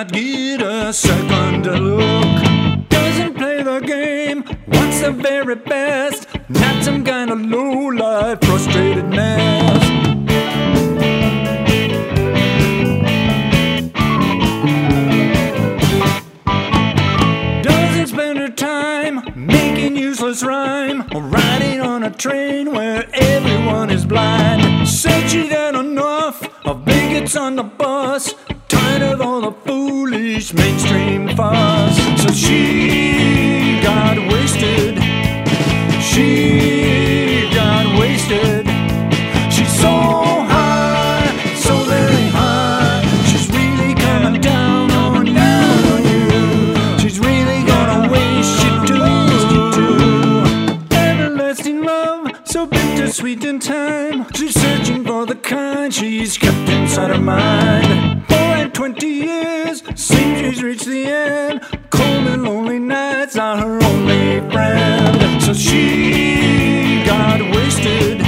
not get a second look. Doesn't play the game, wants the very best. Not some kind of low-life, frustrated mess. Doesn't spend her time making useless rhyme, or riding on a train where everyone is blind. Said she'd had enough of bigots on the bus, tired of all the foolish mainstream fuss. So she got wasted. She got wasted. She's so high, so very high. She's really coming down on you. She's really gonna waste you too. Everlasting love, so bittersweet in time. She's searching for the kind she's kept inside her mind. 20 years, seems she's reached the end. Cold and lonely nights are her only friend. So she got wasted.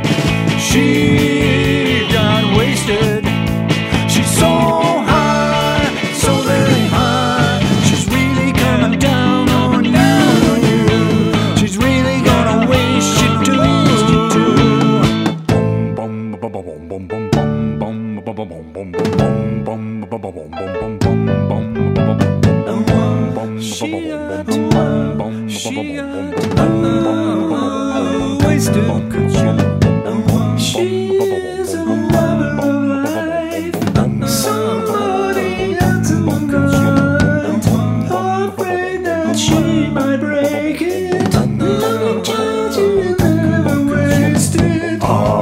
She got wasted. She's so high, so very high. She's really coming down on you. She's really gonna waste you too. She got wasted. She is a lover of life. Somebody else in the night, afraid that she might break it. No chance you never wasted.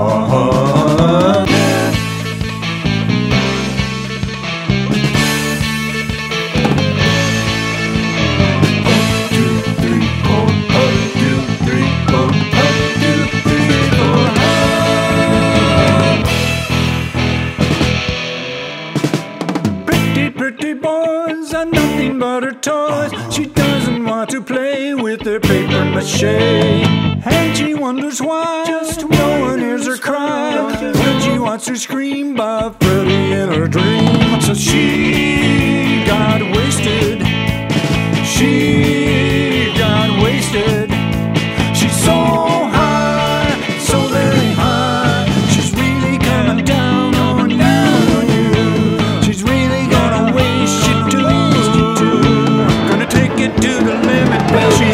Pretty boys are nothing but her toys. She doesn't want to play with their paper mache, and she wonders why just no one hears her cry when she wants to scream by Freddy in her dream. So she got wasted. She got wasted. She's so high, so very high. She's really coming down on you. She's really gonna waste you too. Gonna take it to the limit, well, she